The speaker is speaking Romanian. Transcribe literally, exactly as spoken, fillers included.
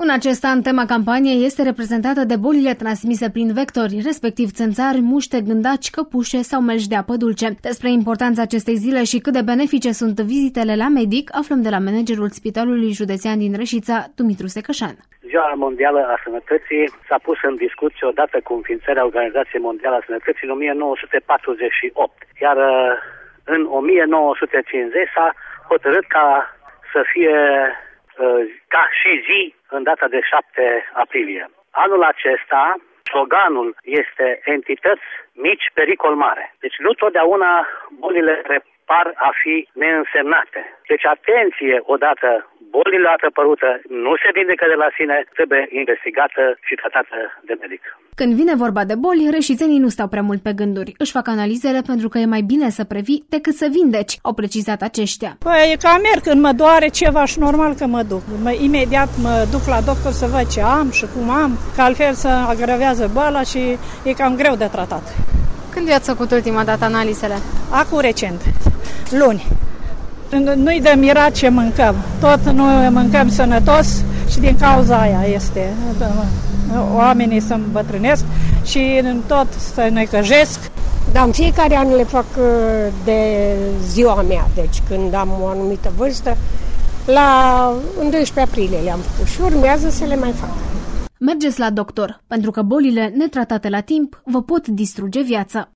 În acest an, tema campaniei este reprezentată de bolile transmise prin vectori, respectiv țânțari, muște, gândaci, căpușe sau melci de apă dulce. Despre importanța acestei zile și cât de benefice sunt vizitele la medic, aflăm de la managerul Spitalului Județean din Reșița, Dumitru Secășan. Ziua Mondială a Sănătății s-a pus în discuție odată cu înființarea Organizației Mondiale a Sănătății în o mie nouă sute patruzeci și opt, iar în o mie nouă sute cincizeci s-a hotărât ca să fie ca și zi în data de șapte aprilie. Anul acesta, sloganul este entități mici, pericol mare. Deci nu totdeauna bolile par a fi neînsemnate. Deci atenție odată, bolile apărută nu se vindecă de la sine, trebuie investigată și tratată de medic. Când vine vorba de boli, reșițenii nu stau prea mult pe gânduri. Își fac analizele pentru că e mai bine să previi decât să vindeci, au precizat aceștia. Păi, ca merg, când mă doare ceva și normal că mă duc. Mă, imediat mă duc la doctor să văd ce am și cum am, că altfel se agravează boala și e cam greu de tratat. Când i-ați făcut ultima dată analizele? Acum recent, luni. Nu-i de mirat ce mâncăm. Tot nu mâncăm sănătos și din cauza aia este. Oamenii se îmbătrânesc și tot se necăjesc. Da, în fiecare an le fac de ziua mea, deci când am o anumită vârstă, la doisprezece aprilie le-am făcut și urmează să le mai fac. Mergeți la doctor, pentru că bolile netratate la timp vă pot distruge viața.